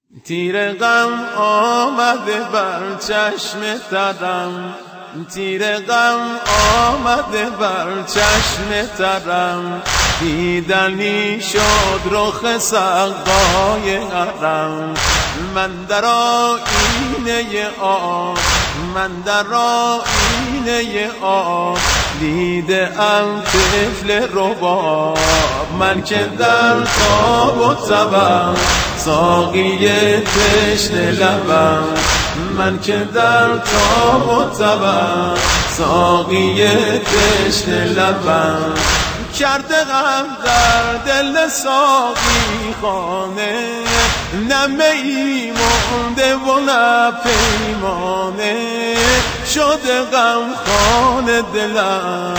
تیر غم آمده بر چشم ترم، تیر غم آمده بر چشم ترم، دیدنی شد رخ سقای حرم. من در آیینه آن، من در آیینه آن دیده ام طفل رباب. من که در خواب و تبم ساقی تشنه لبم، من که در خواب و تبم ساقی تشنه لبم. کرده غم در دل ساقی خانه، نه میی مانده و نه پیمانه، شده غم خانه دلم،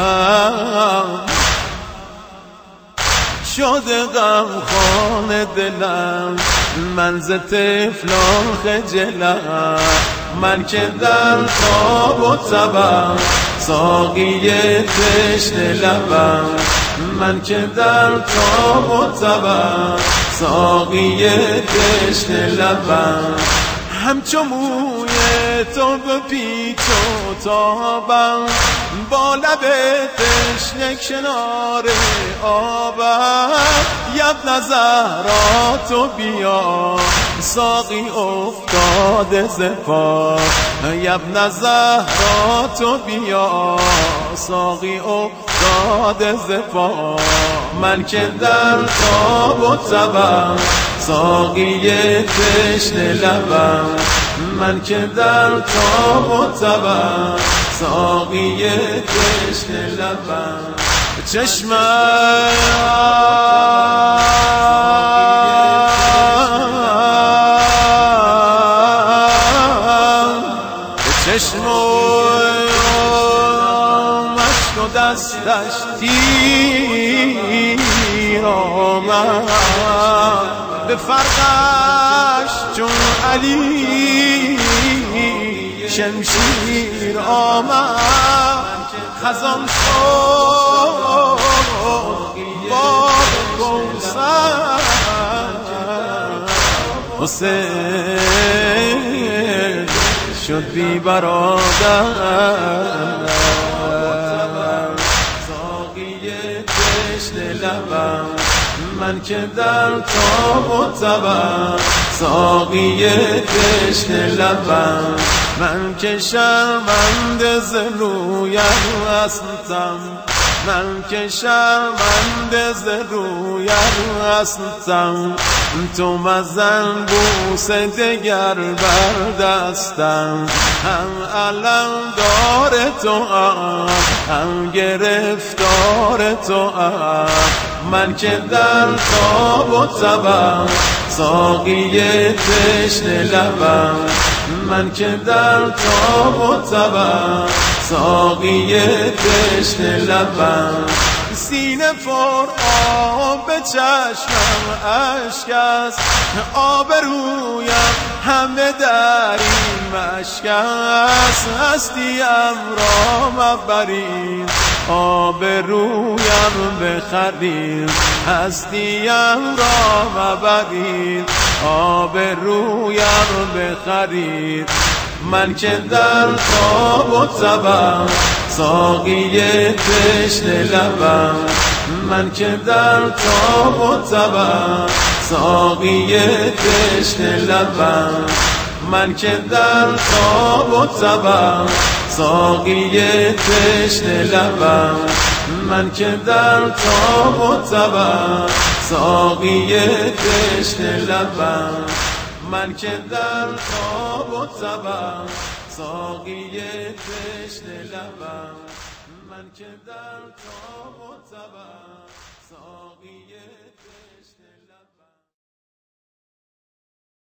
شده غم خانه دلم. من ز طفلان خجلم، من که در خواب و تبم ساقی تشنه لبم، من که در خواب و تبم ساقی تشنه لبم. همچو موی تو به پیچ و تابم، با لب تشنه کنار آبم. یبن زهرا تو بیا ساقی افتاده ز پا، یبن زهرا تو بیا ساقی افتاده ز پا. من که در خواب و تبم ساقی تشنه لبم، من که در خواب و تبم ساقی تشنه لبم. چشمم چشم مشک و دستش تیر آمد، به فرقش چون علی شمشیر آمد. خزان شد با کوثر، حسین شد بی برادر. ساقی تشنه لبم، من که در خواب و تبم ساقی تشنه لبم. من که شرمنده ز رویم هستم، من که شرمنده ز رویم هستم. تو مزن بوس دگر بر دستم، هم علم دار تو هم گرفتار تو. من که در خواب و تبم ساقی تشنه لبم، من که در خواب و تبم ساقی تشنه لبم. سینه پر آب به چشمم اشک است، آب رویم همه در این مشک است. هستیم را مبرید آب رویم بخرید، هستیم را مبرید آب رویم بخرید. من که در خواب و تبم ساقی تشنه لبم، من که در خواب و تبم ساقی تشنه لبم. من که در خواب و تبم ساقی تشنه لبم، من که در خواب و تبم ساقی تشنه لبم. من که در خواب و تبم ساقی تشنه لبم، من که در خواب و تبم ساقی تشنه